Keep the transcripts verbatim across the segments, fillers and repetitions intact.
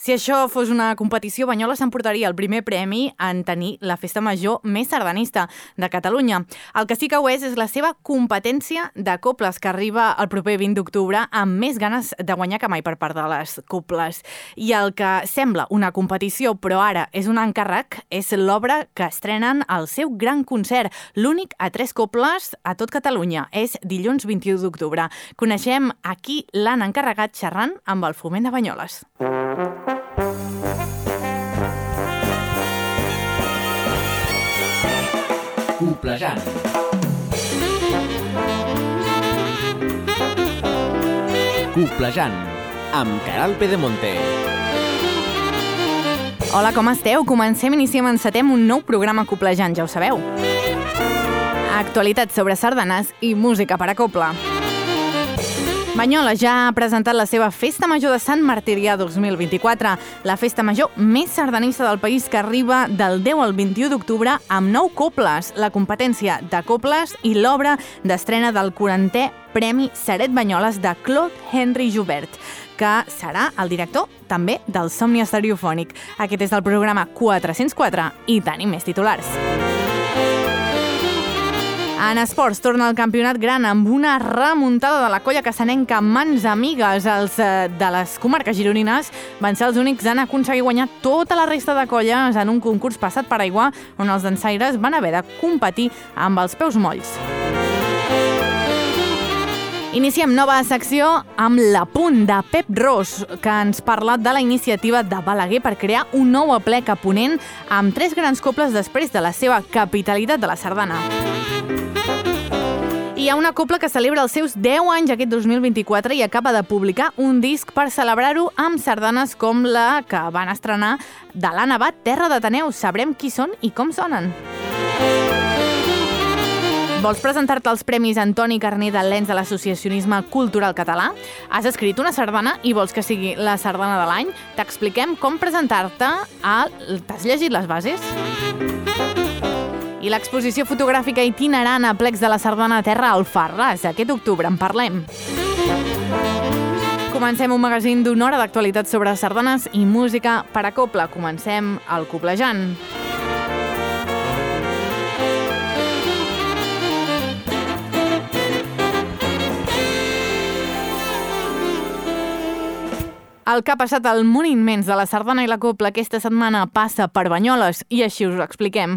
Si això fos una competició, Banyoles s'emportaria el primer premi en tenir la festa major més sardanista de Catalunya. El que sí que ho és és la seva competència de coples, que arriba el proper vint d'octubre amb més ganes de guanyar que mai per part de les coples. I el que sembla una competició, però ara és un encàrrec, és l'obra que estrenen al seu gran concert, l'únic a tres coples a tot Catalunya. És dilluns vint-i-u d'octubre. Coneixem a qui l'han encarregat xerrant amb el Foment de Banyoles. Coplejant. Coplejant, amb Caral Pedemonte. Hola, com esteu? Comencem, iniciem, encetem un nou programa Coplejant, ja ho sabeu. Actualitats sobre sardanes i música per a copla. Banyoles ja ha presentat la seva Festa Major de Sant Martirià dos mil vint-i-quatre, la festa major més sardanista del país, que arriba del deu al vint-i-u d'octubre amb nou coples, la competència de coples i l'obra d'estrena del quarantè Premi Seret Banyoles de Claude Henry Joubert, que serà el director també del Somni Estereofònic. Aquest és el programa quatre-cents quatre i tenim més titulars. En esports, torna el campionat gran amb una remuntada de la colla cassanenca Mans Amigues. Els de les comarques gironines van ser els únics en aconseguir guanyar tota la resta de colles en un concurs passat per aigua, on els dansaires van haver de competir amb els peus molls. Iniciem nova secció amb l'Apunt de Pep Ros, que ens parla de la iniciativa de Balaguer per crear un nou aplec a Ponent amb tres grans coples després de la seva capitalitat de la sardana. Hi ha una copla que celebra els seus deu anys aquest dos mil vint-i-quatre i acaba de publicar un disc per celebrar-ho amb sardanes com la que van estrenar de l'Anna Abad, Terra d'Ateneus. Sabrem qui són i com sonen. Vols presentar-te als Premis Antoni Carner de l'Ens de l'Associacionisme Cultural Català? Has escrit una sardana i vols que sigui la sardana de l'any? T'expliquem com presentar-te a... T'has llegit les bases? I l'exposició fotogràfica itinerant a plecs de la sardana a Terra al Farràs. Aquest octubre en parlem. Comencem un magazín d'una hora d'actualitat sobre sardanes i música per a copla. Comencem el Coplejant. El que ha passat al món immens de la sardana i la copla aquesta setmana passa per Banyoles i així us ho expliquem.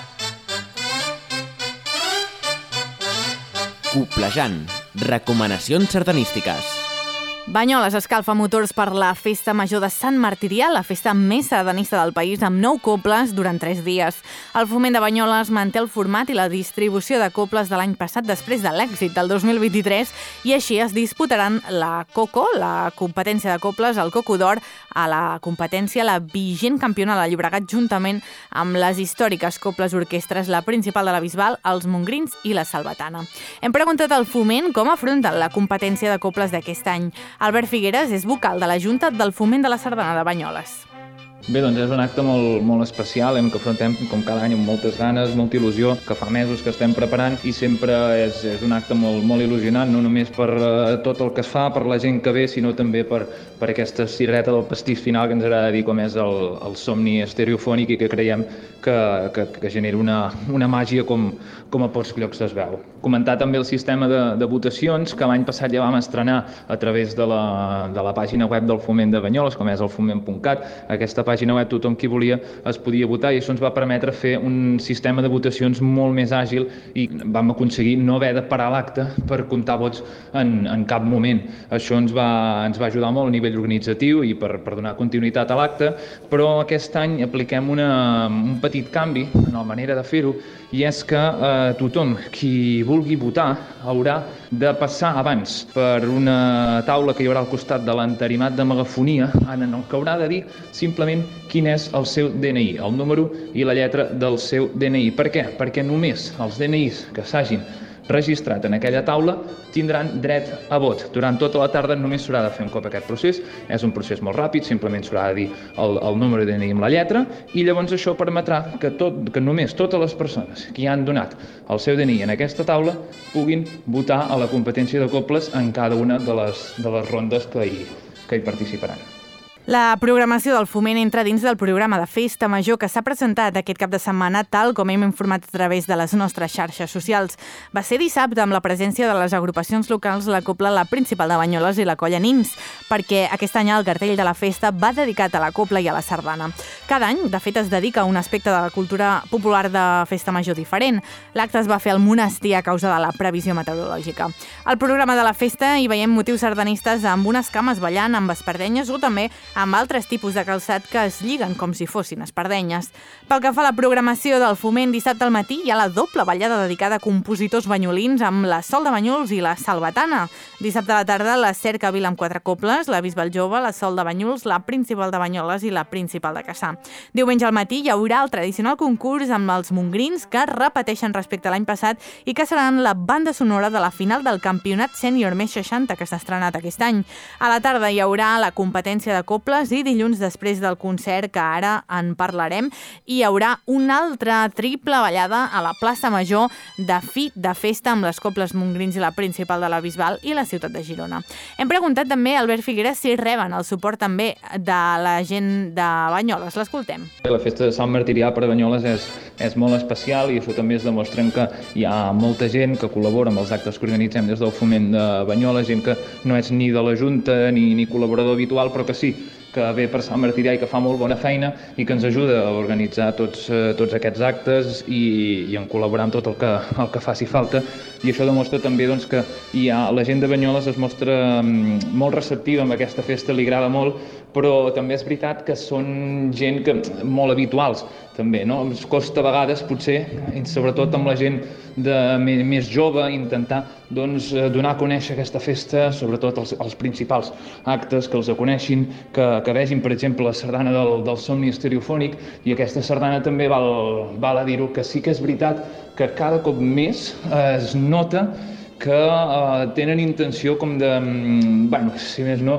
Coplejant. Recomanacions sardanístiques. Banyoles escalfa motors per la Festa Major de Sant Martirià, la festa més sardanista del país, amb nou coples durant tres dies. El Foment de Banyoles manté el format i la distribució de coples de l'any passat després de l'èxit del dos mil vint-i-tres i així es disputaran la Coco, la competència de coples, el Coco d'Or, a la competència la vigent campiona de Llobregat, juntament amb les històriques coples orquestres, la principal de la Bisbal, els Mongrins i la Salvatana. Hem preguntat al Foment com afronten la competència de coples d'aquest any. Albert Figueres és vocal de la Junta del Foment de la Sardana de Banyoles. Bé, doncs és un acte molt, molt especial, hem que afrontem com cada any amb moltes ganes, molta il·lusió, que fa mesos que estem preparant i sempre és, és un acte molt, molt il·lusionant, no només per uh, tot el que es fa, per la gent que ve, sinó també per, per aquesta cirereta del pastís final que ens agrada dir com és el, el somni estereofònic i que creiem que, que, que genera una, una màgia com, com a pocs llocs es veu. Comentar també el sistema de, de votacions que l'any passat ja vam estrenar a través de la, de la pàgina web del Foment de Banyoles, com és el foment punt cat. Aquesta pàgina web tothom qui volia es podia votar i això ens va permetre fer un sistema de votacions molt més àgil i vam aconseguir no haver de parar l'acte per comptar vots en, en cap moment. Això ens va, ens va ajudar molt a nivell organitzatiu i per, per donar continuïtat a l'acte, però aquest any apliquem una, un petit canvi en la manera de fer-ho i és que eh, tothom qui vulgui votar haurà de passar abans per una taula que hi haurà al costat de l'entarimat de megafonia en el que haurà de dir simplement quin és el seu D N I, el número i la lletra del seu D N I. Per què? Perquè només els D N Is que s'hagin registrat en aquella taula tindran dret a vot. Durant tota la tarda només s'haurà de fer un cop aquest procés, és un procés molt ràpid, simplement s'haurà de dir el, el número de D N I amb la lletra i llavors això permetrà que, tot, que només totes les persones que hi han donat el seu D N I en aquesta taula puguin votar a la competència de coples en cada una de les, de les rondes que hi, que hi participaran. La programació del Foment entra dins del programa de Festa Major que s'ha presentat aquest cap de setmana, tal com hem informat a través de les nostres xarxes socials. Va ser dissabte amb la presència de les agrupacions locals la Cobla La Principal de Banyoles i la Colla Nims, perquè aquest any el cartell de la festa va dedicat a la cobla i a la sardana. Cada any, de fet, es dedica a un aspecte de la cultura popular de Festa Major diferent. L'acte es va fer al monestir a causa de la previsió meteorològica. Al programa de la festa hi veiem motius sardanistes amb unes cames ballant, amb espardenyes o també amb altres tipus de calçat que es lliguen com si fossin espardenyes. Pel que fa a la programació del Foment, dissabte al matí hi ha la doble ballada dedicada a compositors banyolins amb la Sol de Banyuls i la Salvatana. Dissabte a la tarda la Cerca Vila amb quatre cobles, la Bisbal Jove, la Sol de Banyuls, la Principal de Banyoles i la Principal de Cassà. Diumenge al matí hi haurà el tradicional concurs amb els mongrins que repeteixen respecte a l'any passat i que seran la banda sonora de la final del Campionat Sènior Més seixanta que s'ha estrenat aquest any. A la tarda hi haurà la competència de cobles i dilluns, després del concert, que ara en parlarem, hi haurà una altra triple ballada a la plaça Major de fi de festa amb les cobles mongrins i la Principal de la Bisbal i la ciutat de Girona. Hem preguntat també a Albert Figueres si reben el suport també de la gent de Banyoles. L'escoltem. La festa de Sant Martirià per a Banyoles és, és molt especial i això també es demostra que hi ha molta gent que col·labora amb els actes que organitzem des del Foment de Banyoles, gent que no és ni de la Junta ni, ni col·laborador habitual, però que sí, que ve per Sant Martirià i que fa molt bona feina i que ens ajuda a organitzar tots, eh, tots aquests actes i, i en col·laborar amb tot el que, el que faci falta. I això demostra també doncs, que hi ha, la gent de Banyoles es mostra mm, molt receptiva amb aquesta festa, li agrada molt, però també és veritat que són gent que, molt habituals, també, no? Ens costa a vegades, potser, sobretot amb la gent de, més jove, intentar doncs, donar a conèixer aquesta festa, sobretot els, els principals actes, que els coneixin, que, que vegin, per exemple, la sardana del, del Somni Estereofònic, i aquesta sardana també val, val a dir-ho, que sí que és veritat que cada cop més eh, es nota que eh, tenen intenció com de, bueno, si més no,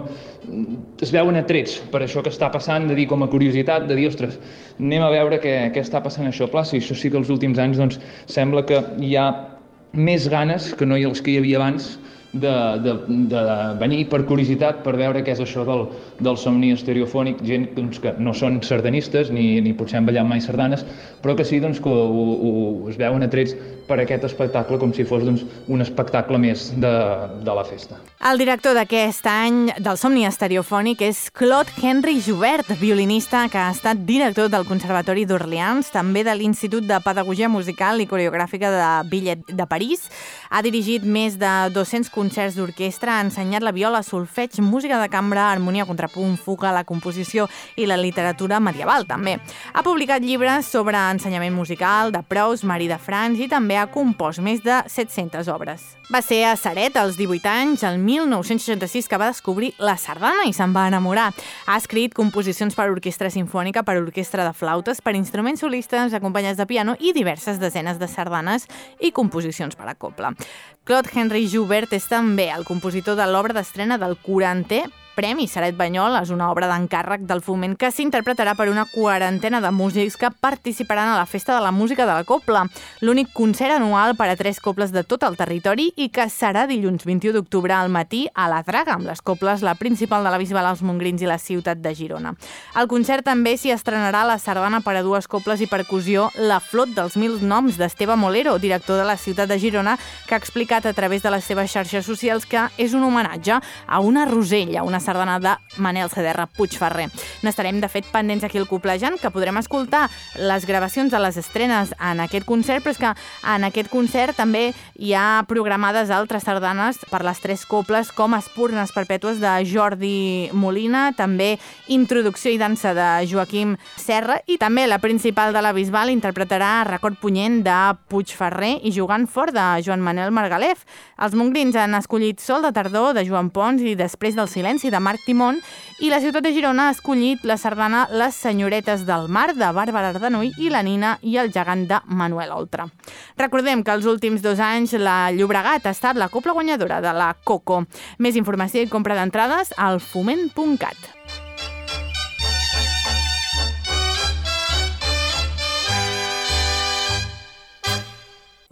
es veuen atrets per això que està passant, de dir com a curiositat, de dir, ostres, anem a veure què, què està passant això. Clar, sí, això sí que els últims anys doncs, sembla que hi ha més ganes que no hi els que hi havia abans de, de, de venir per curiositat, per veure què és això del, del somni estereofònic, gent doncs, que no són sardanistes ni, ni potser han ballat mai sardanes, però que sí doncs, que ho, ho, ho es veuen atrets per aquest espectacle com si fos doncs, un espectacle més de, de la festa. El director d'aquest any del Somni Estereofònic és Claude Henry Joubert, violinista que ha estat director del Conservatori d'Orleans, també de l'Institut de Pedagogia Musical i Coreogràfica de Billet de París. Ha dirigit més de dos-cents concerts d'orquestra, ha ensenyat la viola, solfeig, música de cambra, harmonia, contrapunt, fuga, la composició i la literatura medieval, també. Ha publicat llibres sobre ensenyament musical, de Proust, Marie de France, i també ha compost més de set-centes obres. Va ser a Ceret, als divuit anys, el mil nou-cents seixanta-sis, que va descobrir la sardana i se'n va enamorar. Ha escrit composicions per orquestra simfònica, per orquestra de flautes, per instruments solistes, acompanyats de piano i diverses desenes de sardanes i composicions per a cobla. Claude Henry Joubert és també el compositor de l'obra d'estrena del quarantè Premi Ceret Banyoles, una obra d'encàrrec del Foment que s'interpretarà per una quarantena de músics que participaran a la Festa de la Música de la Cobla, l'únic concert anual per a tres cobles de tot el territori i que serà dilluns vint-i-u d'octubre al matí a la Draga, amb les cobles La Principal de la Bisbal, els Mongrins i la ciutat de Girona. Al concert també s'hi estrenarà la sardana per a dues cobles i percussió La Flot dels Mil Noms d'Esteve Molero, director de la ciutat de Girona, que ha explicat a través de les seves xarxes socials que és un homenatge a una rosella, una sardana de Manel Cederra Puigferrer. N'estarem, de fet, pendents aquí al Coplejant, que podrem escoltar les gravacions de les estrenes en aquest concert, però és que en aquest concert també hi ha programades altres sardanes per les tres cobles, com Espurnes Perpètues de Jordi Molina, també Introducció i dansa de Joaquim Serra, i també la Principal de la Bisbal interpretarà Record Punyent de Puigferrer i Jugant Fort de Joan Manuel Margalef. Els Mongrins han escollit Sol de tardor de Joan Pons i Després del silenci de Marc Timón, i la ciutat de Girona ha escollit la sardana Les senyoretes del mar de Bàrbara Ardanuy i La nina i el gegant de Manuel Oltra. Recordem que els últims dos anys la Llobregat ha estat la cobla guanyadora de la Coco. Més informació i compra d'entrades al foment punt cat.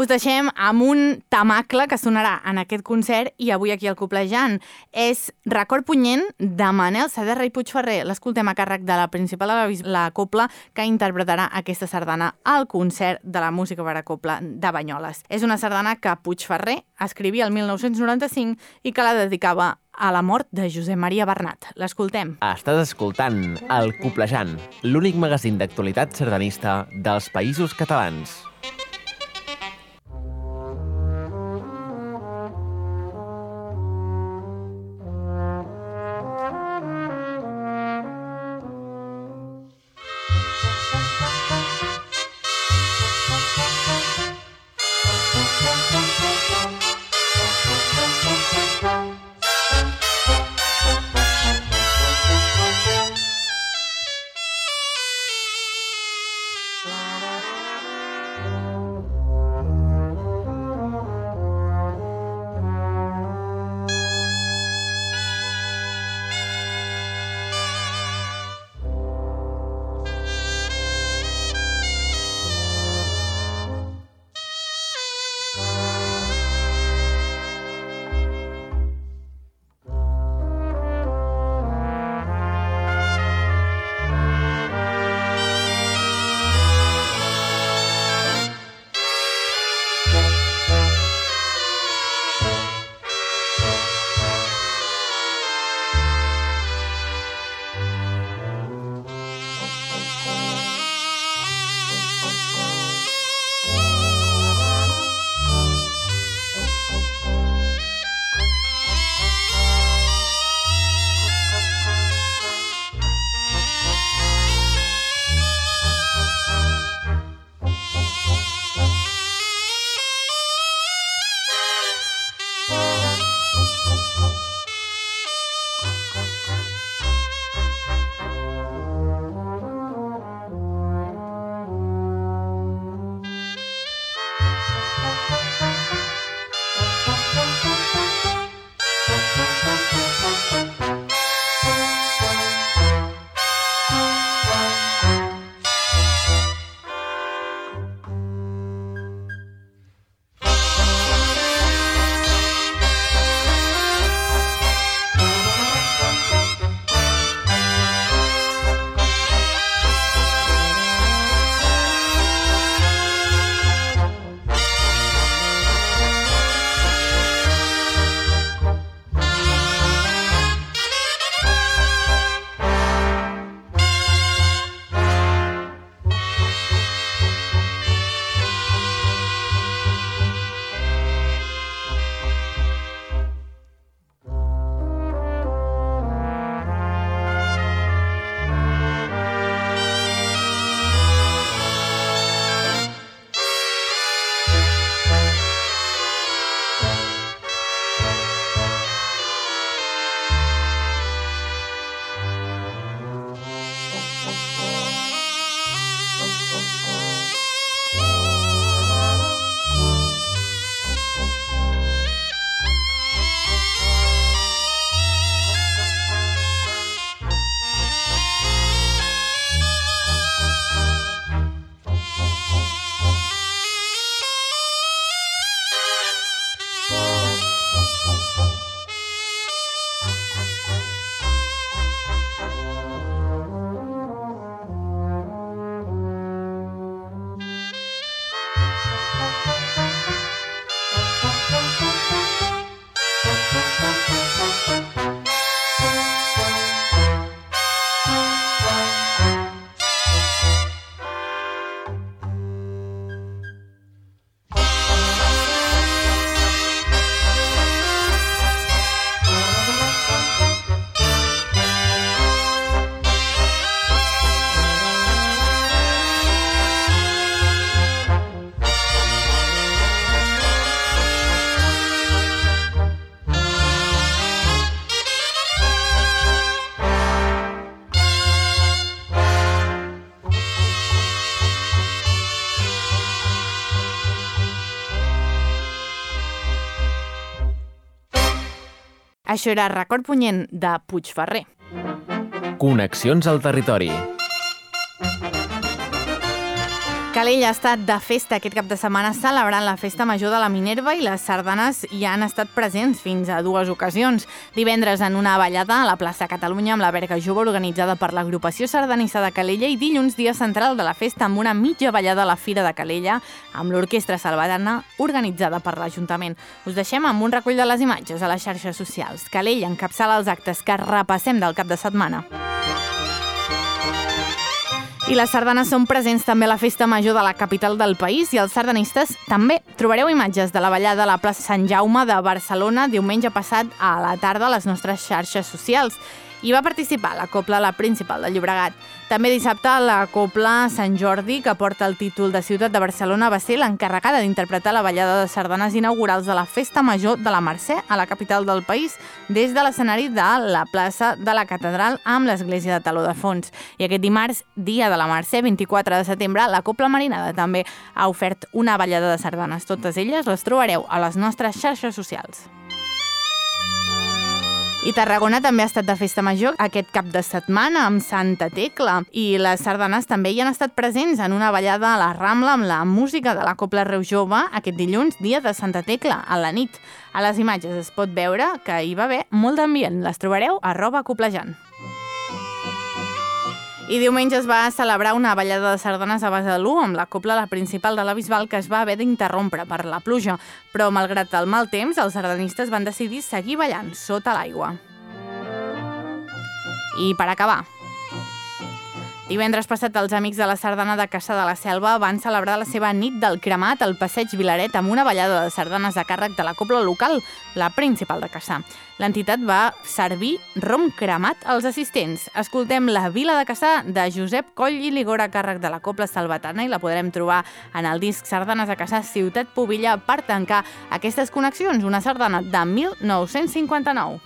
Us deixem amb un tamacle que sonarà en aquest concert i avui aquí al Coplejant. És Record punyent de Manel Saderra i Puigferrer. L'escoltem a càrrec de la principal de la Copla que interpretarà aquesta sardana al concert de la música per a Copla de Banyoles. És una sardana que Puigferrer escrivia el mil nou-cents noranta-cinc i que la dedicava a la mort de Josep Maria Bernat. L'escoltem. Estàs escoltant El Coplejant, l'únic magazín d'actualitat sardanista dels Països Catalans. Això era Record punyent de Puigferrer. Connexions al territori. Que Calella ha estat de festa aquest cap de setmana celebrant la Festa Major de la Minerva i les sardanes hi han estat presents fins a dues ocasions. Divendres en una ballada a la plaça Catalunya amb la Verga Jove organitzada per l'agrupació sardanista de Calella i dilluns dia central de la festa amb una mitja ballada a la Fira de Calella amb l'Orquestra Salvatana organitzada per l'Ajuntament. Us deixem amb un recull de les imatges a les xarxes socials. Calella encapçala els actes que repassem del cap de setmana. I les sardanes són presents també a la Festa Major de la capital del país i els sardanistes també. Trobareu imatges de la ballada a la plaça Sant Jaume de Barcelona diumenge passat a la tarda a les nostres xarxes socials. Hi va participar la Cobla La Principal de Llobregat. També dissabte la Cobla Sant Jordi, que porta el títol de Ciutat de Barcelona, va ser l'encarregada d'interpretar la ballada de sardanes inaugurals de la Festa Major de la Mercè a la capital del país, des de l'escenari de la plaça de la Catedral amb l'església de Taló de Fons. I aquest dimarts, dia de la Mercè, vint-i-quatre de setembre, la Cobla Marinada també ha ofert una ballada de sardanes. Totes elles les trobareu a les nostres xarxes socials. I Tarragona també ha estat de festa major aquest cap de setmana amb Santa Tecla i les sardanes també hi han estat presents en una ballada a la Rambla amb la música de la Cobla Reu Jove aquest dilluns, dia de Santa Tecla, a la nit. A les imatges es pot veure que hi va haver molt d'ambient. Les trobareu a arroba coplejant. I diumenge es va celebrar una ballada de sardanes a Besalú amb la Cobla La Principal de la Bisbal que es va haver d'interrompre per la pluja, però malgrat el mal temps, els sardanistes van decidir seguir ballant sota l'aigua. I per acabar, divendres passat els amics de la Sardana de Cassà de la Selva van celebrar la seva nit del cremat al Passeig Vilaret amb una ballada de sardanes a càrrec de la Cobla local, la Principal de Cassà. L'entitat va servir rom cremat als assistents. Escoltem La Vila de Cassà de Josep Coll i Ligora a càrrec de la Cobla Salvatana i la podrem trobar en el disc Sardanes a Cassà Ciutat Pubilla per tancar aquestes connexions, una sardana de mil nou-cents cinquanta-nou.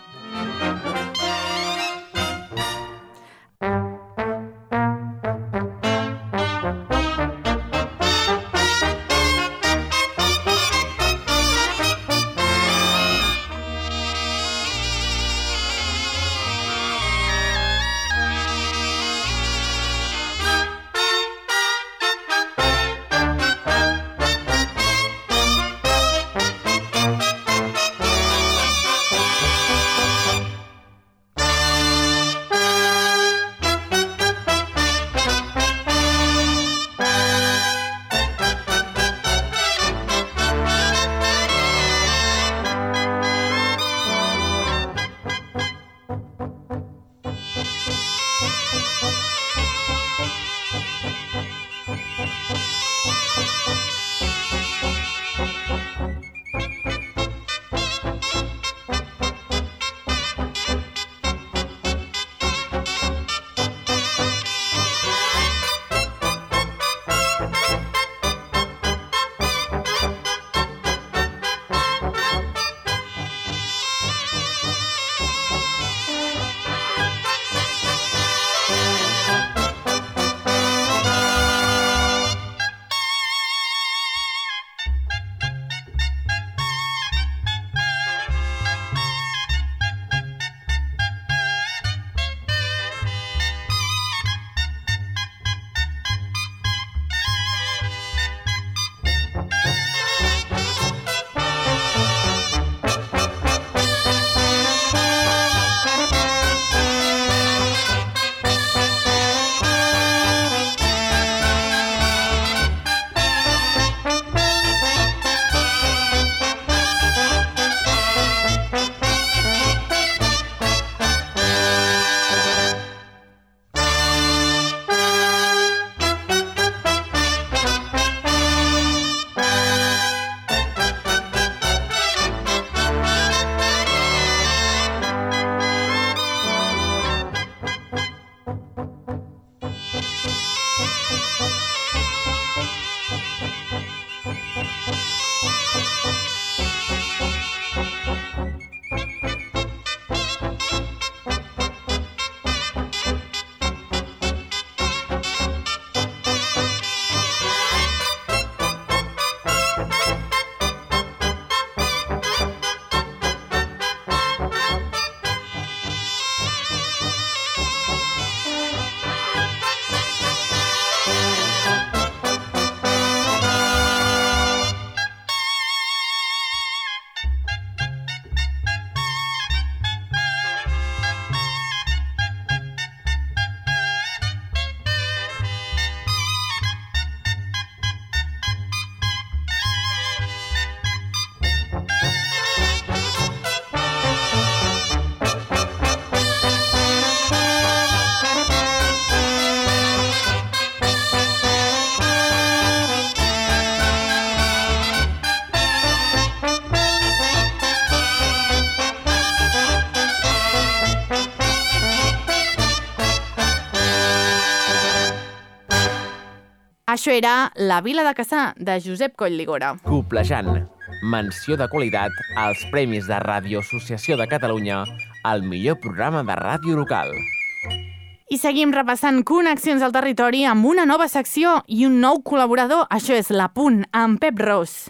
Això era La Vila de Cassà, de Josep Coll-Ligora. Coplejant. Menció de qualitat als Premis de Ràdio Associació de Catalunya al millor programa de ràdio local. I seguim repassant connexions al territori amb una nova secció i un nou col·laborador. Això és l'Apunt, amb Pep Ros.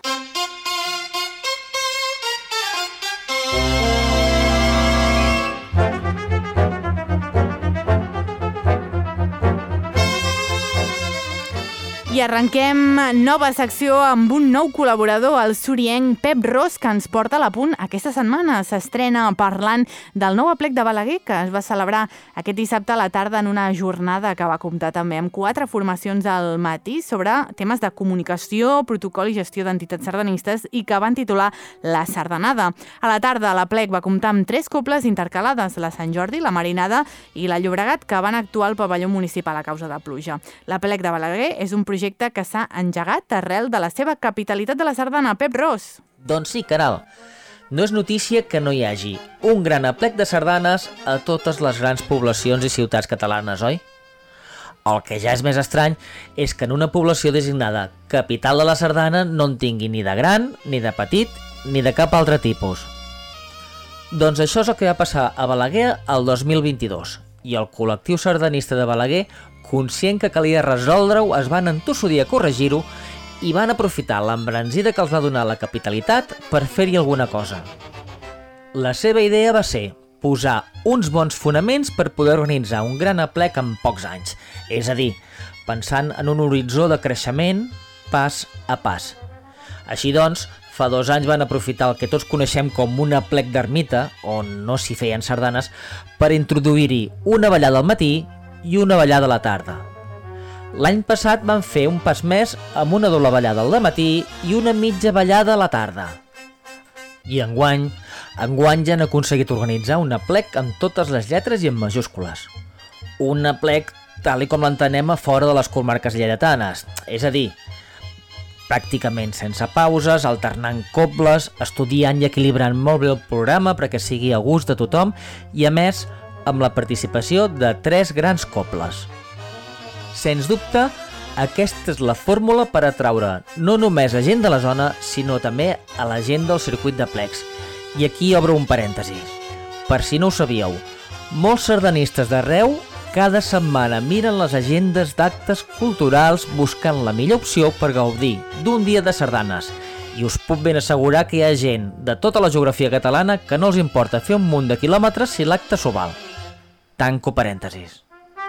I arrenquem nova secció amb un nou col·laborador, el sorienc Pep Ros, que ens porta a l'Apunt aquesta setmana. S'estrena parlant del nou aplec de Balaguer, que es va celebrar aquest dissabte a la tarda en una jornada que va comptar també amb quatre formacions al matí sobre temes de comunicació, protocol i gestió d'entitats sardanistes i que van titular La Sardanada. A la tarda l'aplec va comptar amb tres cobles intercalades, la Sant Jordi, la Marinada i la Llobregat, que van actuar al pavelló municipal a causa de pluja. L'aplec de Balaguer és un projecte que s'ha engegat arrel de la seva capitalitat de la Sardana. Pep Ros. Doncs sí, caral. No és notícia que no hi hagi un gran aplec de sardanes a totes les grans poblacions i ciutats catalanes, oi? El que ja és més estrany és que en una població designada capital de la sardana no en tingui ni de gran, ni de petit, ni de cap altre tipus. Doncs això és el que va passar a Balaguer el dos mil vint-i-dos, i el col·lectiu sardanista de Balaguer, conscient que calia resoldre-ho, es van entossudir a corregir-ho i van aprofitar l'embranzida que els va donar la capitalitat per fer-hi alguna cosa. La seva idea va ser posar uns bons fonaments per poder organitzar un gran aplec en pocs anys, és a dir, pensant en un horitzó de creixement pas a pas. Així doncs, fa dos anys van aprofitar el que tots coneixem com un aplec d'ermita, on no s'hi feien sardanes, per introduir-hi una ballada al matí i una ballada a la tarda. L'any passat van fer un pas més amb una doble ballada al matí i una mitja ballada a la tarda. I enguany, enguany ja han aconseguit organitzar un aplec amb totes les lletres i en majúscules. Un aplec tal i com l'entenem a fora de les comarques lleidatanes, és a dir, pràcticament sense pauses, alternant cobles, estudiant i equilibrant molt bé el programa perquè sigui a gust de tothom i, a més, amb la participació de tres grans cobles. Sens dubte, aquesta és la fórmula per atraure no només a gent de la zona, sinó també a la gent del circuit d'aplecs. I aquí obro un parèntesi. Per si no ho sabíeu, molts sardanistes d'arreu cada setmana miren les agendes d'actes culturals buscant la millor opció per gaudir d'un dia de sardanes. I us puc ben assegurar que hi ha gent de tota la geografia catalana que no els importa fer un munt de quilòmetres si l'acte s'ho val. Tanco parèntesis.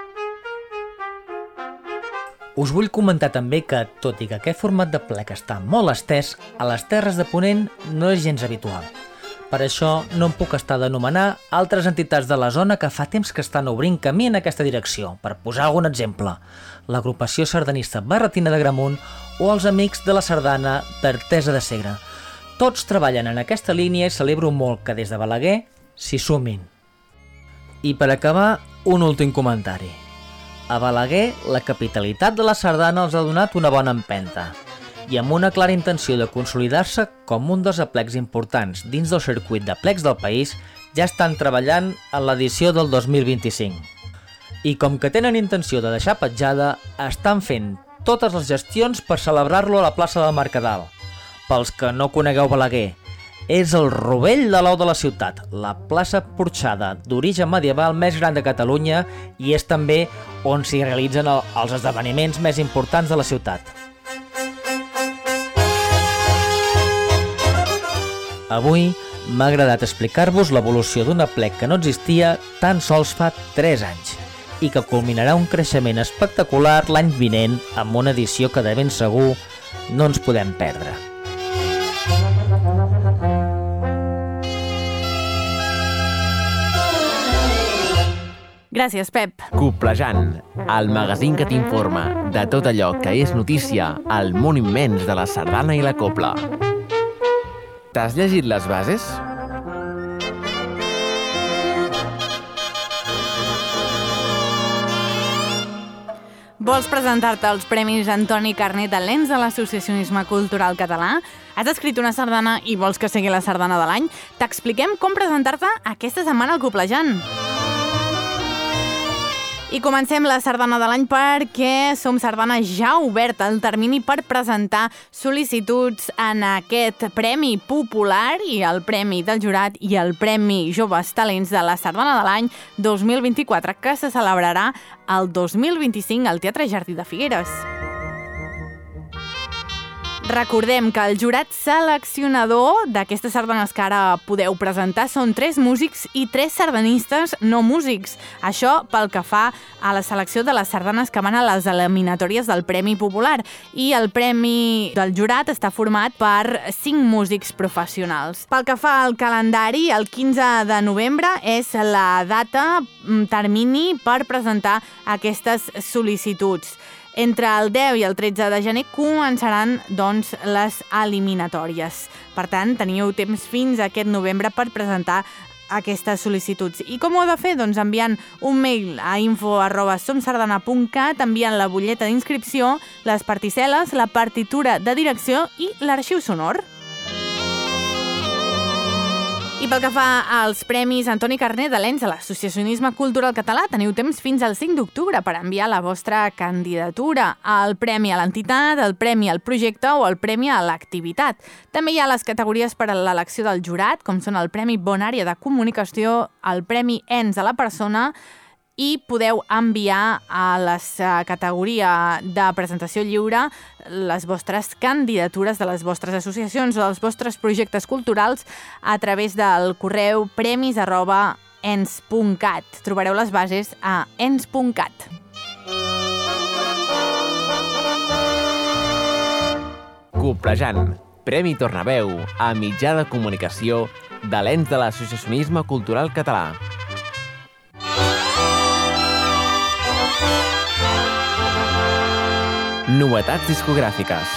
Us vull comentar també que, tot i que aquest format de plec està molt estès, a les Terres de Ponent no és gens habitual. Per això no em puc estar d'anomenar altres entitats de la zona que fa temps que estan obrint camí en aquesta direcció. Per posar algun exemple, l'agrupació sardanista Barretina de Gramunt o els Amics de la Sardana d'Artesa de Segre. Tots treballen en aquesta línia i celebro molt que des de Balaguer s'hi sumin. I per acabar, un últim comentari. A Balaguer, la capitalitat de la sardana els ha donat una bona empenta i amb una clara intenció de consolidar-se com un dels aplecs importants dins del circuit d'aplecs del país, ja estan treballant en l'edició del dos mil vint-i-cinc. I com que tenen intenció de deixar petjada, estan fent totes les gestions per celebrar-lo a la plaça del Mercadal. Pels que no conegueu Balaguer, és el rovell de l'ou de la ciutat, la plaça porxada d'origen medieval més gran de Catalunya i és també on s'hi realitzen els esdeveniments més importants de la ciutat. Avui m'ha agradat explicar-vos l'evolució d'un aplec que no existia tan sols fa tres anys i que culminarà un creixement espectacular l'any vinent amb una edició que de ben segur no ens podem perdre. Gràcies, Pep. Coplejant, el magazín que t'informa de tot allò que és notícia al món immens de la sardana i la copla. T'has llegit les bases? Vols presentar-te als Premis Antoni Carnet de l'Ens de l'Associacionisme Cultural Català? Has escrit una sardana i vols que sigui la sardana de l'any? T'expliquem com presentar-te aquesta setmana al Coplejant. I comencem la sardana de l'any perquè Som Sardana ja ha obert el termini per presentar sol·licituds en aquest Premi Popular i el Premi del Jurat i el Premi Joves Talents de la Sardana de l'any dos mil vint-i-quatre, que se celebrarà el dos mil vint-i-cinc al Teatre Jardí de Figueres. Recordem que el jurat seleccionador d'aquestes sardanes que ara podeu presentar són tres músics i tres sardanistes no músics. Això pel que fa a la selecció de les sardanes que van a les eliminatòries del Premi Popular. I el Premi del Jurat està format per cinc músics professionals. Pel que fa al calendari, el quinze de novembre és la data, termini per presentar aquestes sol·licituds. Entre el deu i el tretze de gener començaran, doncs, les eliminatòries. Per tant, teniu temps fins a aquest novembre per presentar aquestes sol·licituds. I com ho heu de fer? Doncs enviant un mail a info arroba somsardana punt cat, enviant la butlleta d'inscripció, les particel·les, la partitura de direcció i l'arxiu sonor. I pel que fa als Premis Antoni Carner de l'Ens de l'Associacionisme Cultural Català, teniu temps fins al cinc d'octubre per enviar la vostra candidatura al Premi a l'entitat, el Premi al projecte o el Premi a l'activitat. També hi ha les categories per a l'elecció del jurat, com són el Premi Bona Àrea de Comunicació, el Premi Ens a la Persona, i podeu enviar a la categoria de presentació lliure les vostres candidatures de les vostres associacions o dels vostres projectes culturals a través del correu premis arroba ens punt cat. Trobareu les bases a ens punt cat. Coplejant, Premi Tornaveu a mitjà de comunicació de l'Ens de l'Associacionisme Cultural Català. Novetats discogràfiques.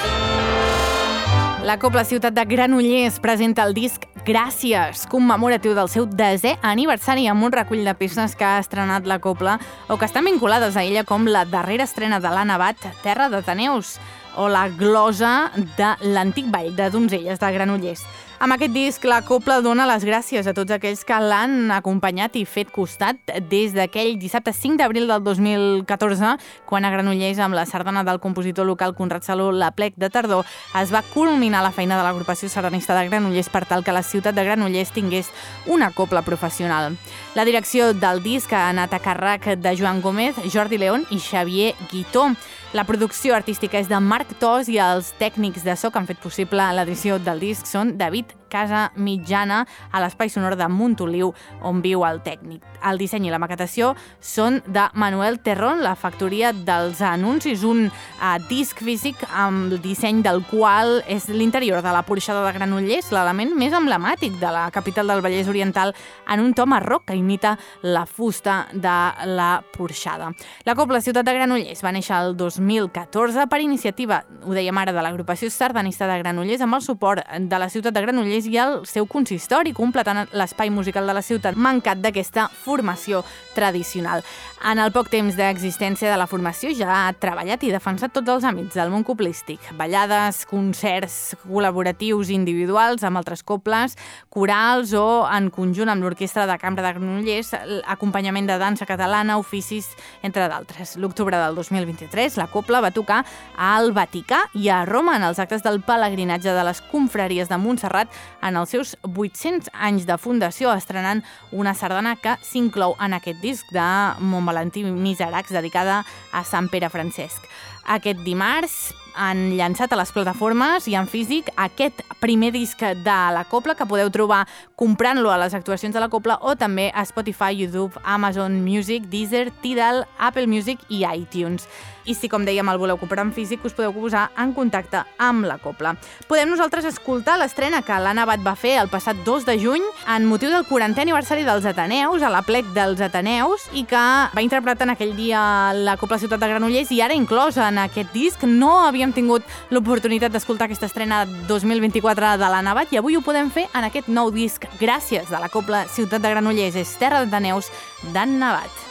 La Cobla Ciutat de Granollers presenta el disc Gràcies, commemoratiu del seu desè aniversari, amb un recull de peces que ha estrenat la Cobla o que estan vinculades a ella, com la darrera estrena de l'Anna Abad, Terra d'Ateneus, o la glosa de l'antic ball de donzelles de Granollers. Amb aquest disc, la Cobla dona les gràcies a tots aquells que l'han acompanyat i fet costat des d'aquell dissabte cinc d'abril del dos mil catorze, quan a Granollers, amb la sardana del compositor local Conrad Saló, La Plec de Tardor, es va culminar la feina de l'agrupació sardanista de Granollers per tal que la ciutat de Granollers tingués una cobla professional. La direcció del disc ha anat a càrrec de Joan Gómez, Jordi León i Xavier Guitó. La producció artística és de Marc Tos i els tècnics de so que han fet possible l'edició del disc són David Casa Mitjana, a l'Espai Sonor de Montoliu, on viu el tècnic. El disseny i la maquetació són de Manuel Terrón, la factoria dels anuncis, un uh, disc físic amb el disseny del qual és l'interior de la porxada de Granollers, l'element més emblemàtic de la capital del Vallès Oriental, en un to marró que imita la fusta de la porxada. La Cobla Ciutat de Granollers va néixer el dos mil catorze per iniciativa, ho dèiem ara, de l'agrupació sardanista de Granollers, amb el suport de la ciutat de Granollers i el seu consistori, completant l'espai musical de la ciutat mancat d'aquesta formació tradicional. En el poc temps d'existència de la formació ja ha treballat i defensat tots els àmbits del món coplístic: ballades, concerts col·laboratius individuals amb altres cobles, corals o en conjunt amb l'Orquestra de Cambra de Granollers, acompanyament de dansa catalana, oficis, entre d'altres. L'octubre del dos mil vint-i-tres, la cobla va tocar al Vaticà i a Roma en els actes del pelegrinatge de les confraries de Montserrat en els seus vuit-cents anys de fundació, estrenant una sardana que s'inclou en aquest disc de Montvalentí Miseracs, dedicada a Sant Pere Francesc. Aquest dimarts han llançat a les plataformes i en físic aquest primer disc de la Cobla, que podeu trobar comprant-lo a les actuacions de la Cobla o també a Spotify, YouTube, Amazon Music, Deezer, Tidal, Apple Music i iTunes. I si, com dèiem, el voleu comprar en físic, us podeu posar en contacte amb la Cobla. Podem nosaltres escoltar l'estrena que l'Anna Abad va fer el passat dos de juny en motiu del quarantè aniversari dels Ateneus, a la Plec dels Ateneus, i que va interpretar en aquell dia la Cobla Ciutat de Granollers i ara inclosa en aquest disc. No havíem tingut l'oportunitat d'escoltar aquesta estrena dos mil vint-i-quatre de l'Anna Abad i avui ho podem fer en aquest nou disc Gràcies, de la Cobla Ciutat de Granollers. És Terra d'Ateneus d'Anna Abad.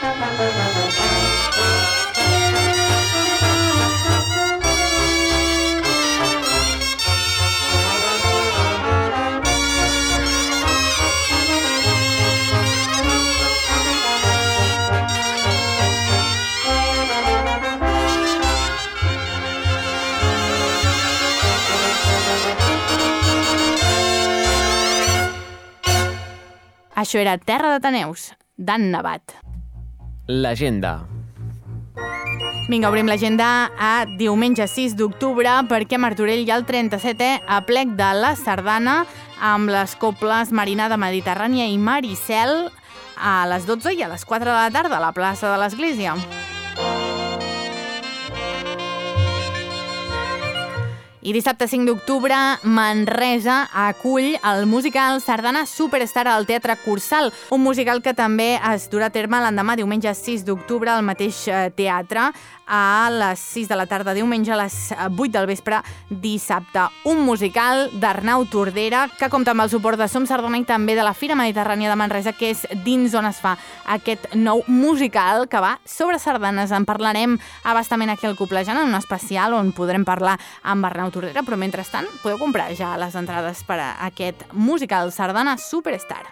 Això era Terra d'Ateneus, d'Ann Navat. L'agenda. Vinga, obrim l'agenda a diumenge sis d'octubre perquè a Martorell hi ha el trenta-setè aplec de la Sardana amb les coples Marinada Mediterrània i Maricel a les dotze i a les quatre de la tarda a la plaça de l'Església. I dissabte cinc d'octubre, Manresa acull el musical Sardana Superstar al Teatre Cursal, un musical que també es durà a terme l'endemà, diumenge sis d'octubre, al mateix teatre, a les sis de la tarda diumenge, a les vuit del vespre dissabte. Un musical d'Arnau Tordera, que compta amb el suport de Som Sardana i també de la Fira Mediterrània de Manresa, que és dins on es fa aquest nou musical que va sobre sardanes. En parlarem a bastament aquí al Coplejant, en un especial on podrem parlar amb Arnau Tordera, però mentrestant podeu comprar ja les entrades per a aquest musical Sardana Superstar.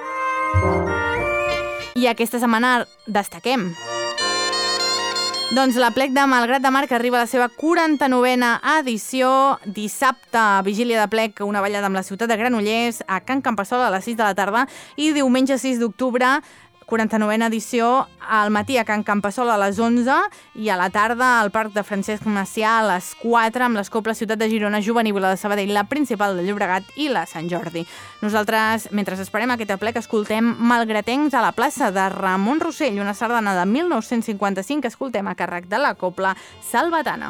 I aquesta setmana destaquem doncs l'aplec de Malgrat de Mar, que arriba a la seva quaranta-novena edició, dissabte, vigília d'aplec, una ballada amb la ciutat de Granollers, a Can Campassola a les sis de la tarda, i diumenge sis d'octubre, quaranta-novena edició, al matí a Can Campassola a les onze i a la tarda al Parc de Francesc Macià a les quatre amb les coples Ciutat de Girona, Juvenívila de Sabadell, la Principal de Llobregat i la Sant Jordi. Nosaltres, mentre esperem aquest aplec, escoltem Malgratencs a la plaça de Ramon Rossell, una sardana de mil nou-cents cinquanta-cinc que escoltem a càrrec de la copla Salvatana.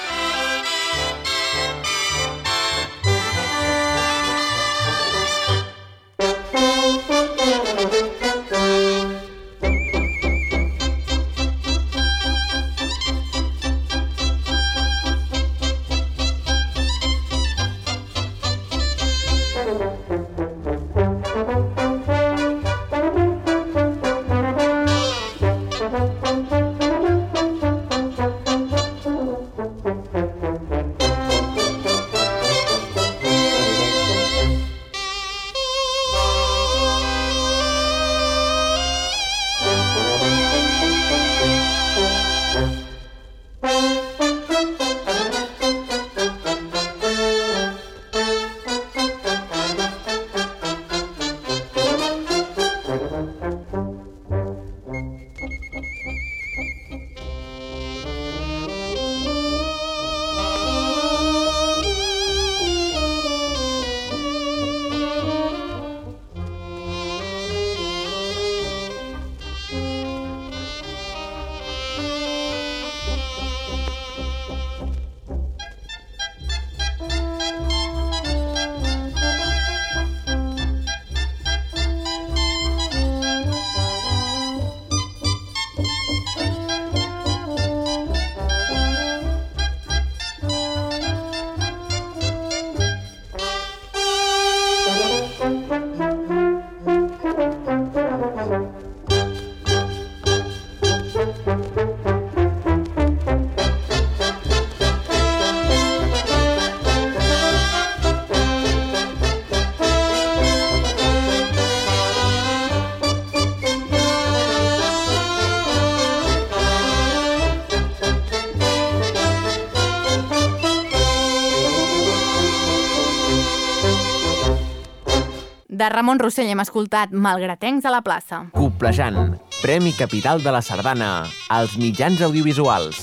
De Ramon Rossell hem escoltat Malgratencs a la plaça. Coplejant, Premi Capital de la Sardana, als mitjans audiovisuals.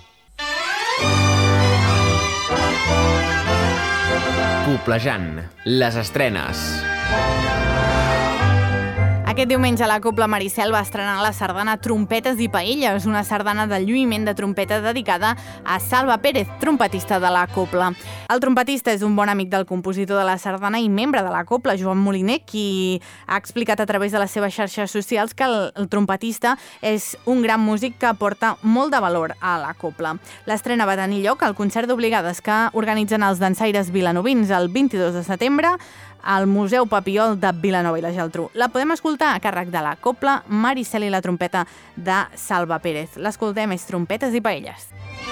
Coplejant, les estrenes. Aquest diumenge la Copla Maricel va estrenar la sardana Trompetes i Paelles, una sardana de lluïment de trompeta dedicada a Salva Pérez, trompetista de la Copla. El trompetista és un bon amic del compositor de la sardana i membre de la Copla, Joan Moliner, qui ha explicat a través de les seves xarxes socials que el, el trompetista és un gran músic que aporta molt de valor a la Copla. L'estrena va tenir lloc al concert d'obligades que organitzen els dansaires vilanovins el vint-i-dos de setembre al Museu Papiol de Vilanova i la Geltrú. La podem escoltar a càrrec de la copla Maricel i la trompeta de Salva Pérez. L'escoltem, és Trompetes i Paelles.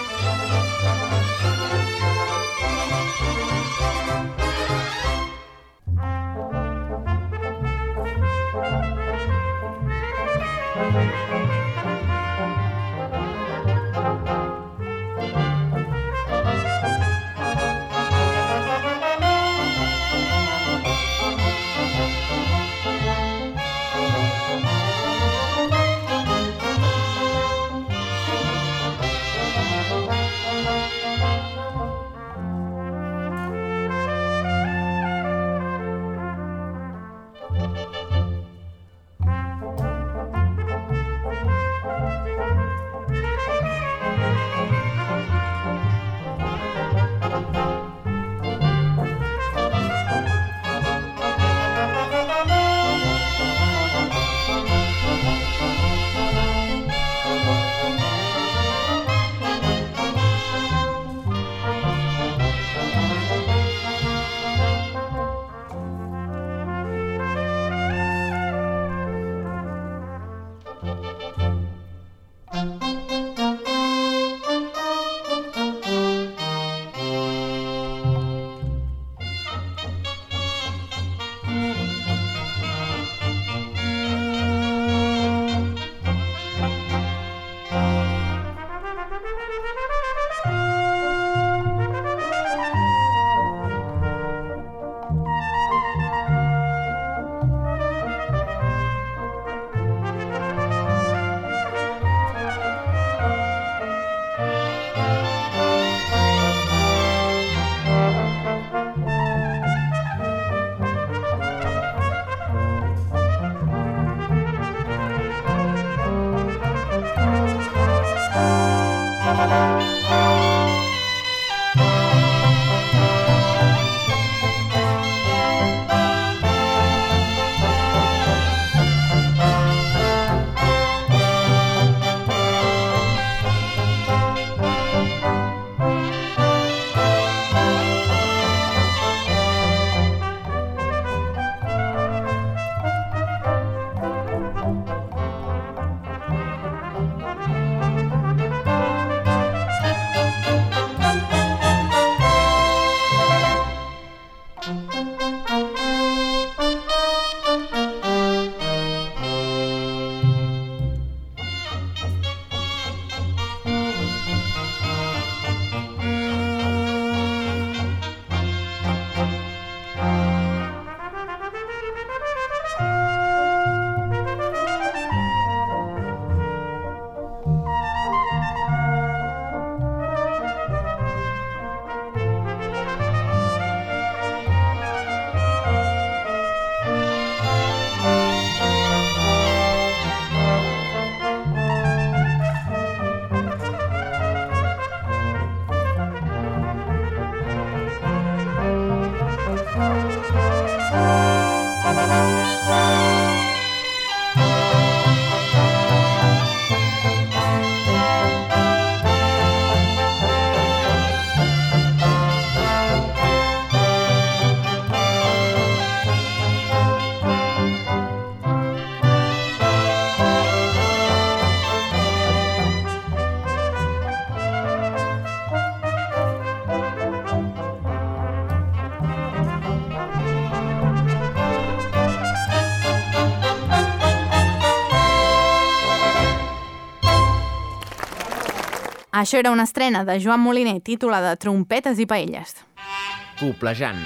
Això era una estrena de Joan Moliner titulada Trompetes i Paelles. Coplejant.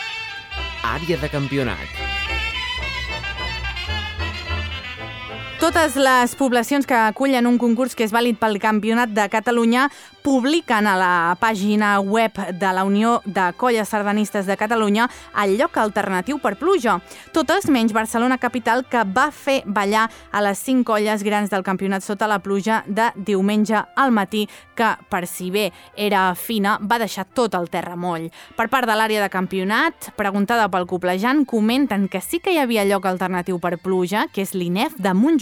Àrea de campionat. Totes les poblacions que acullen un concurs que és vàlid pel Campionat de Catalunya publiquen a la pàgina web de la Unió de Colles Sardanistes de Catalunya el lloc alternatiu per pluja. Totes menys Barcelona Capital, que va fer ballar a les cinc colles grans del campionat sota la pluja de diumenge al matí, que, per si bé era fina, va deixar tot el terra moll. Per part de l'àrea de campionat, preguntada pel Coplejant, comenten que sí que hi havia lloc alternatiu per pluja, que és l'I N E F de Montjuïc,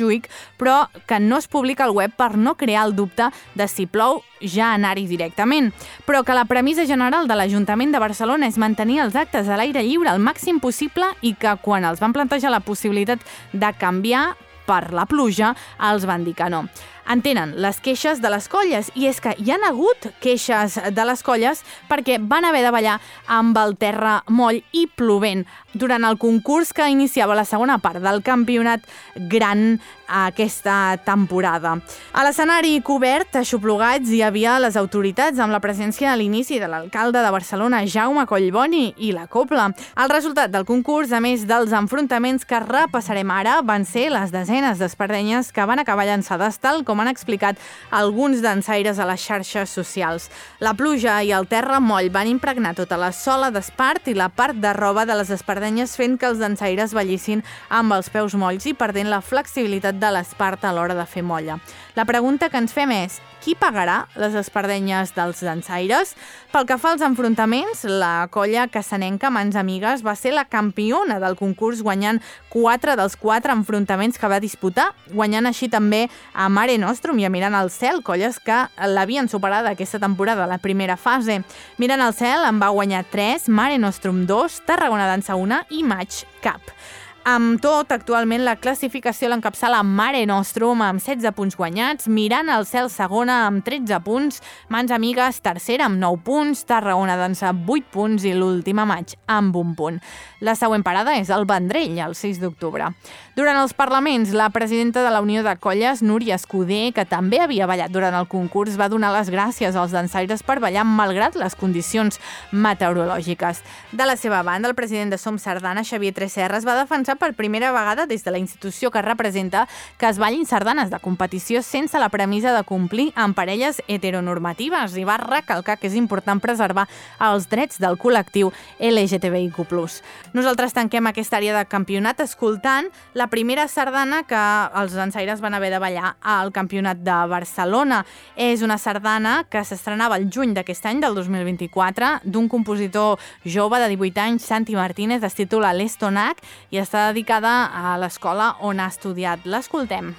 gratuït, però que no es publica al web per no crear el dubte de si plou ja anar-hi directament. Però que la premissa general de l'Ajuntament de Barcelona és mantenir els actes a l'aire lliure al màxim possible i que quan els van plantejar la possibilitat de canviar per la pluja, els van dir que no. Entenen les queixes de les colles, i és que hi han hagut queixes de les colles perquè van haver de ballar amb el terra moll i plovent durant el concurs que iniciava la segona part del campionat gran aquesta temporada. A l'escenari cobert, aixoplugats, hi havia les autoritats amb la presència a l'inici de l'alcalde de Barcelona, Jaume Collboni, i la Cobla. El resultat del concurs, a més dels enfrontaments que repassarem ara, van ser les desenes d'espardenyes que van acabar llançades, tal com han explicat alguns dansaires a les xarxes socials. La pluja i el terra moll van impregnar tota la sola d'espart i la part de roba de les espardenyes, fent que els dansaires ballissin amb els peus molls i perdent la flexibilitat de l'espart a l'hora de fer molla. La pregunta que ens fem és: qui pagarà les espardenyes dels dansaires? Pel que fa als enfrontaments, la colla cassanenca Mans Amigues va ser la campiona del concurs, guanyant quatre dels quatre enfrontaments que va disputar, guanyant així també a Mare Nostrum i a Mirant al Cel, colles que l'havien superat aquesta temporada, la primera fase. Mirant al Cel en va guanyar tres, Mare Nostrum dos, Tarragona Dansa una i Maig cap. Amb tot, actualment la classificació l'encapçala Mare Nostrum amb setze punts guanyats, Mirant al Cel segona amb tretze punts, Mans Amigues tercera amb nou punts, Tarragona Dansa vuit punts i l'última Maig amb un punt. La següent parada és el Vendrell, el sis d'octubre. Durant els parlaments, la presidenta de la Unió de Colles, Núria Escudé, que també havia ballat durant el concurs, va donar les gràcies als dansaires per ballar malgrat les condicions meteorològiques. De la seva banda, el president de Som Sardana, Xavier Tresserras, va defensar per primera vegada des de la institució que representa que es ballin sardanes de competició sense la premissa de complir amb parelles heteronormatives i va recalcar que és important preservar els drets del col·lectiu L G T B I Q plus. Nosaltres tanquem aquesta àrea de campionat escoltant la primera sardana que els dansaires van haver de ballar al Campionat de Barcelona. És una sardana que s'estrenava el juny d'aquest any, del dos mil vint-i-quatre, d'un compositor jove de divuit anys, Santi Martínez, es titula L'Estonac i està dedicada a l'escola on ha estudiat. L'escoltem.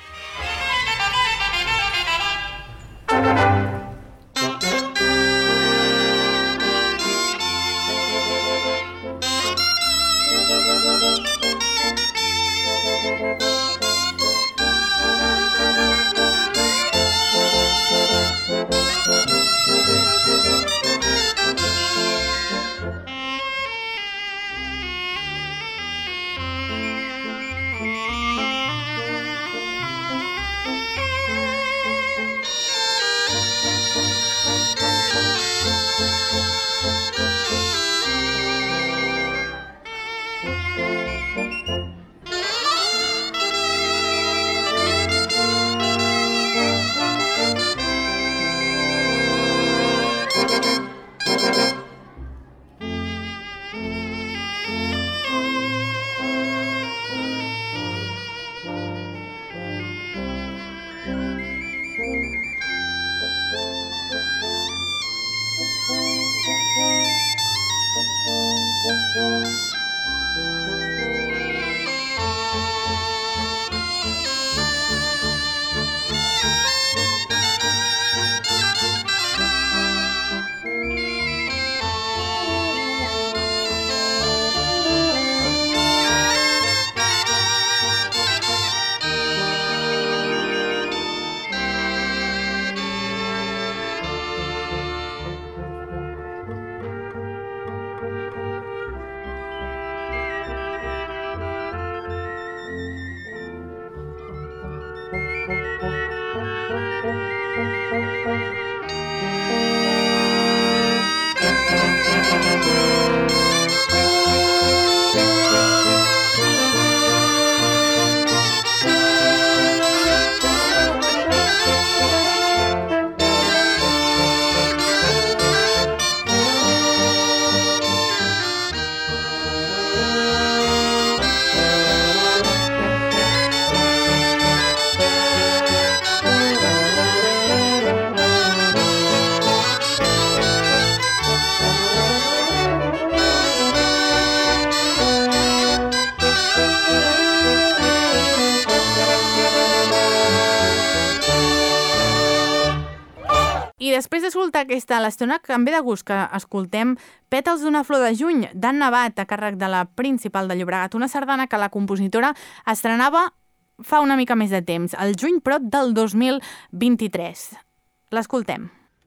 I després d'escoltar aquesta, l'estona que em ve de gust que escoltem Pètals d'una flor de juny, d'Ann Nabat, a càrrec de la Principal de Llobregat, una sardana que la compositora estrenava fa una mica més de temps, el juny però del dos mil vint-i-tres. L'escoltem.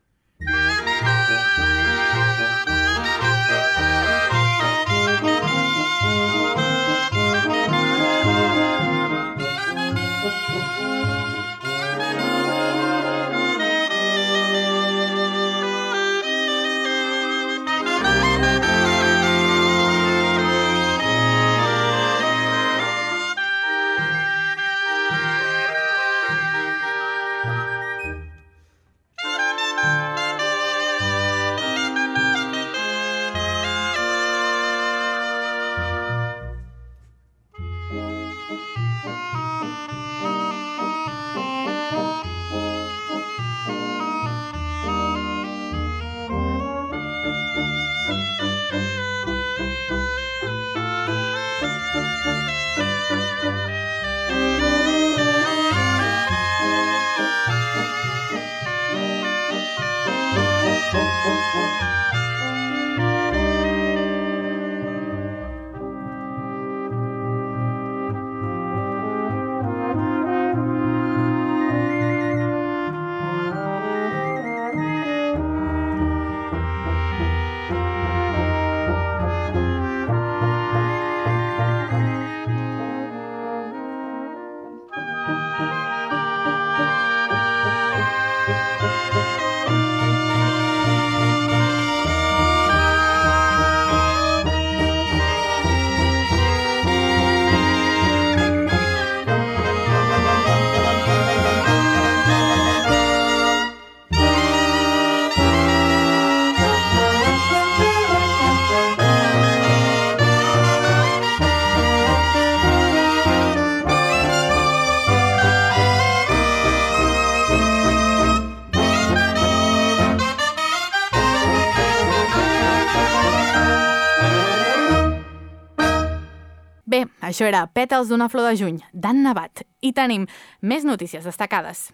Bé, això era Pètals d'una flor de juny, d'Ann Nabat. I tenim més notícies destacades.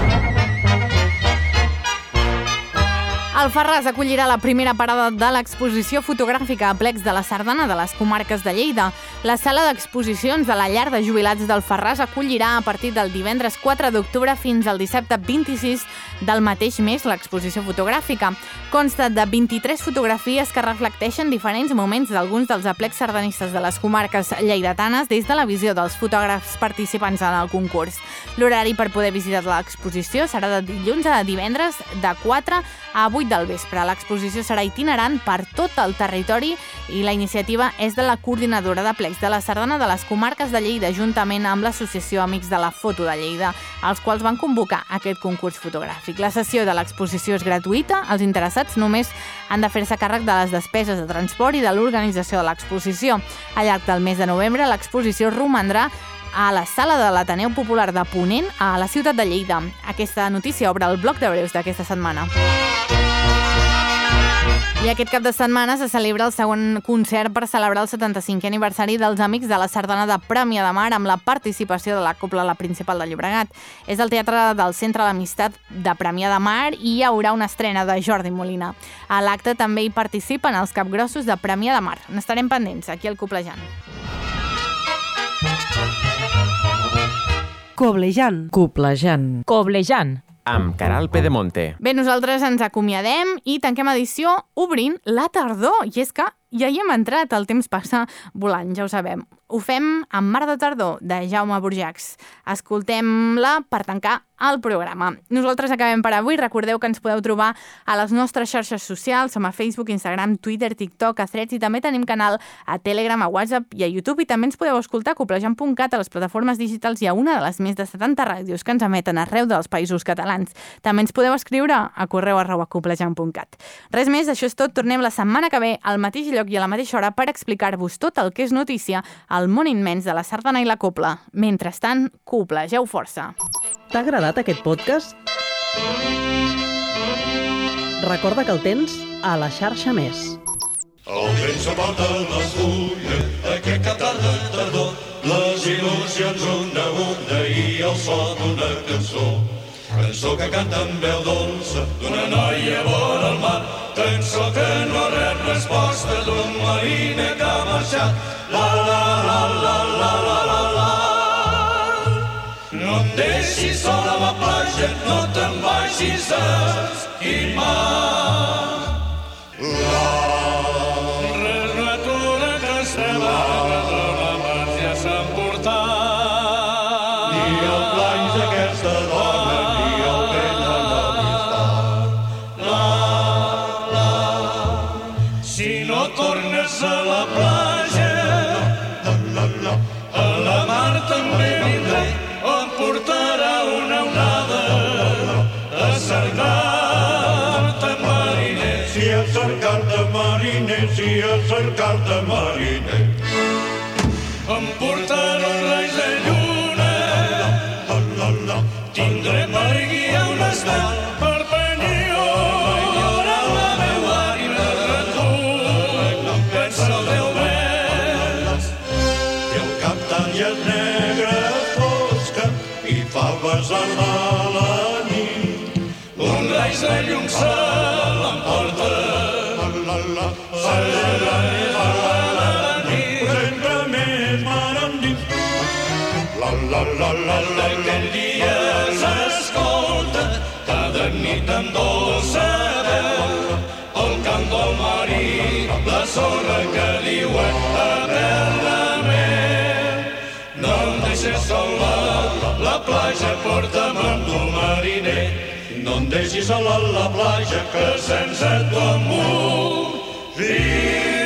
Alfarràs acollirà la primera parada de l'exposició fotogràfica a plecs de la sardana de les comarques de Lleida. La sala d'exposicions de la llar de jubilats d'Alfarràs acollirà a partir del divendres quatre d'octubre fins al dissabte vint-i-sis del mateix mes l'exposició fotogràfica. Consta de vint-i-tres fotografies que reflecteixen diferents moments d'alguns dels aplecs sardanistes de les comarques lleidatanes des de la visió dels fotògrafs participants en el concurs. L'horari per poder visitar l'exposició serà de dilluns a divendres de quatre a vuit del vespre. L'exposició serà itinerant per tot el territori i la iniciativa és de la coordinadora de plecs de la sardana de les comarques de Lleida, juntament amb l'Associació Amics de la Foto de Lleida, els quals van convocar aquest concurs fotogràfic. La sessió de l'exposició és gratuïta, els interessats només han de fer-se càrrec de les despeses de transport i de l'organització de l'exposició. Al llarg del mes de novembre, l'exposició romandrà a la sala de l'Ateneu Popular de Ponent a la ciutat de Lleida. Aquesta notícia obre el bloc de breus d'aquesta setmana. I aquest cap de setmana se celebra el segon concert per celebrar el setanta-cinquè aniversari dels Amics de la Sardana de Premià de Mar amb la participació de la Cobla La Principal de Llobregat. És el Teatre del Centre d'Amistat de Premià de Mar i hi haurà una estrena de Jordi Molina. A l'acte també hi participen els capgrossos de Premià de Mar. N'estarem pendents, aquí al Coblejant. Coblejant. Coblejant. Coblejant. Amb Caral Pedemonte. Bé, nosaltres ens acomiadem i tanquem edició obrint la tardor. I és que ja hi hem entrat, el temps passa volant, ja ho sabem. Ho fem amb Mar de Tardor, de Jaume Burjacs. Escoltem-la per tancar el programa. Nosaltres acabem per avui. Recordeu que ens podeu trobar a les nostres xarxes socials. Som a Facebook, Instagram, Twitter, TikTok, a Threads i també tenim canal a Telegram, a WhatsApp i a YouTube. I també ens podeu escoltar a coblejant punt cat a les plataformes digitals i a una de les més de setanta ràdios que ens emeten arreu dels països catalans. També ens podeu escriure a correu arroba coblejant punt cat. Res més, això és tot. Tornem la setmana que ve al mateix lloc i a la mateixa hora per explicar-vos tot el que és notícia al món immens de la sardana i la cobla. Mentrestant, coblegeu força. T'ha agradat aquest podcast? Recorda que el tens a la xarxa Més. El vent s'aporta les fulles d'aquest cap de tardor, les il·lusions una a una i el so d'una cançó. Cançó que canta amb veu dolça d'una noia vora el mar. Cançó que no rep resposta d'un mariner que ha marxat. La la la la la la la la. No et deixis sol a la platja, no te'n vagis a esquimar. La res no atura que estem a la mar ja s'han portat. Ni el plany d'aquesta dona, ni el vent de l'amistat. La, la, si no tornes a la platja, a la mar també vindré, on portarà una onada a cercar-te, mariner. Si a cercar-te, mariner, si a cercar-te, mariner. Em portarà un raig de lluna, tindré per guiar un estat per penyora la meua ànima de tu. Pensa el teu vers, i el cantar ja és negre fosca i fa besar de la nit. Un raig de llum se l'emporta, la la la la la nit. Sempre més mar endins, la la la la la. Aquell dia s'escolta cada nit amb dolça veu el cant del marí, la sorra que diuen eternament. No em deixes sola, la platja porta'm amb tu, mariner. No em deixis sola a la platja, que sense tu em moriré.